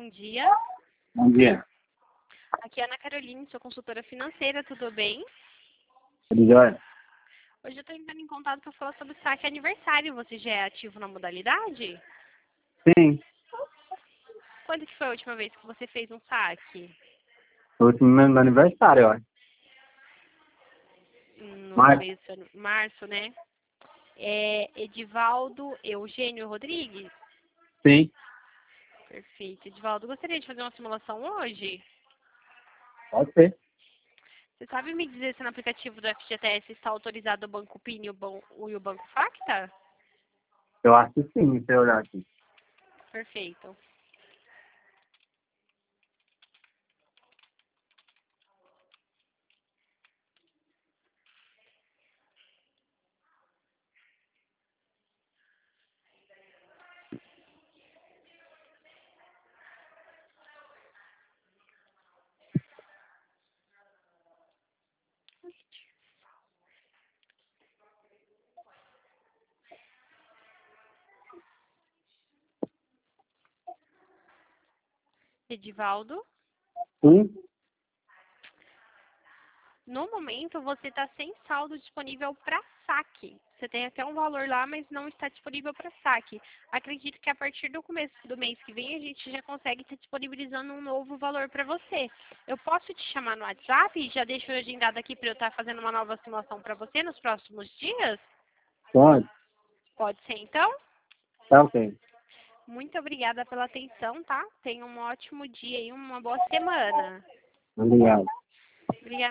dia. Bom dia. Aqui é a Ana Caroline, sou consultora financeira, tudo bem? Tudo jóia? Hoje eu estou entrando em contato para falar sobre o saque aniversário. Você já é ativo na modalidade? Sim. Quando que foi a última vez que você fez um saque? O último meu aniversário, ó. No Março. começo de março, né? É Edivaldo Eugênio Rodrigues? Sim. Perfeito. Edivaldo, gostaria de fazer uma simulação hoje? Pode ser. Você sabe me dizer se no aplicativo do FGTS está autorizado o Banco PIN e o Banco Facta? Eu acho que sim, se eu olhar aqui. Perfeito. Edivaldo, Sim? no momento você está sem saldo disponível para saque. Você tem até um valor lá, mas não está disponível para saque. Acredito que a partir do começo do mês que vem a gente já consegue estar disponibilizando um novo valor para você. Eu posso te chamar no WhatsApp e já deixo agendado aqui para eu estar fazendo uma nova simulação para você nos próximos dias? Pode. Pode ser então? Tá ok. Muito obrigada pela atenção, tá? Tenha um ótimo dia e uma boa semana. Obrigado.